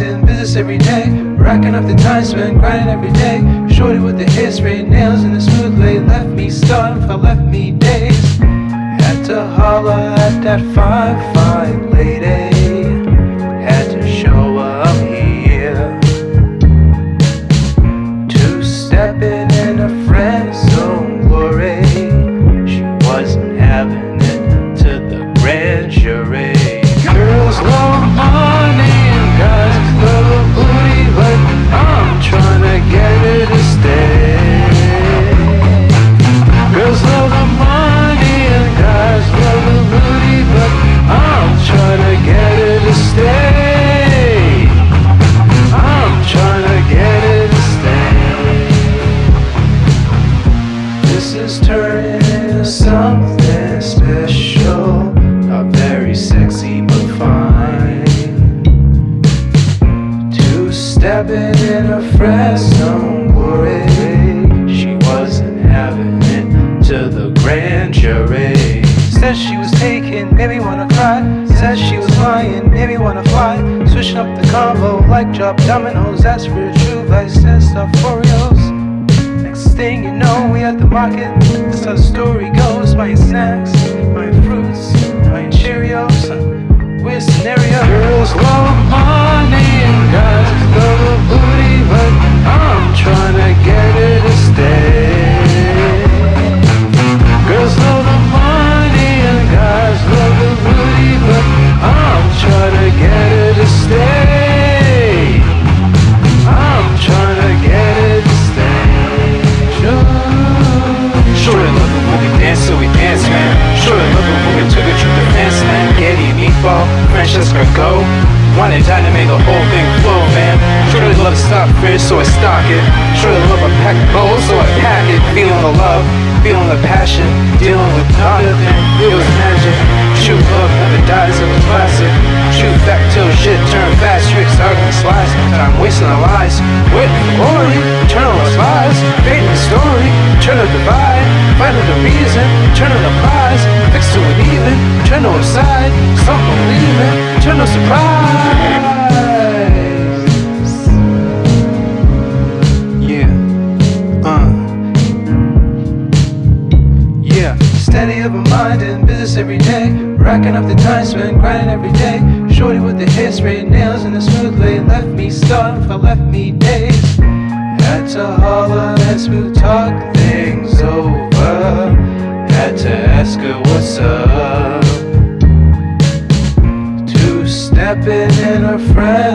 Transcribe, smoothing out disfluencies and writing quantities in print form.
minding business every day, racking up the time spent grinding every day. Shorty with the hair straight, nails in a smooth way, left me stunned, left me dazed. Had to holler at that fine lady, had to show up here. Two-stepping in a friend zone glory, she wasn't having it to the grand jury. Girls love money and guys love a booty, but I'm trying to get her to stay. Girls love the money and guys love the booty, but I'm trying to get her to stay. I'm trying to get her to stay. This is turning into something special, not very sexy but fine. Two-stepping in a friend zone glory, she wasn't having it to the grand jury. Said she was taken, made me wanna cry. Said she was lying, made me wanna fly. Switching up the combo like drop dominoes. That's for true vice, said stuff Oreos. Next thing you know, we at the market. That's how the story goes. Buying snacks, buying fruits, buying Cheerios. Weird scenario. Girls love money and guys love a booty, but I'm trying to get her to stay. Girls love the money and guys love the booty, but I'm trying to get her to stay. I'm trying to get her to stay. Sure love it when we dance, so we dance, man. Sure love it when we took a trip to France, man. Getty meatball, Francesca go. Wanted time to make the whole thing flow, man. Sure love to stop first, so I stock it. Sure love a pack of bowls, so I pack it. Feeling the love, feeling the passion, dealing with nothing, it was magic. True love never dies, it was classic. True fact till shit turn fast, tricks, arguments, lies. Time wasting our lives, waiting for glory. Turn on those lies, fading the story. Turn up the vibe, finding the reason. Turn on the prize, fix to an even. Turn on the side, some believe it. Turn no surprise. Steady of a mind and business every day, racking up the time spent grinding every day. Shorty with the hair straight, nails in a smooth way, left me stunned, left me dazed. Had to holler and smooth talk things over. Had to ask her what's up. Two-stepping in her friend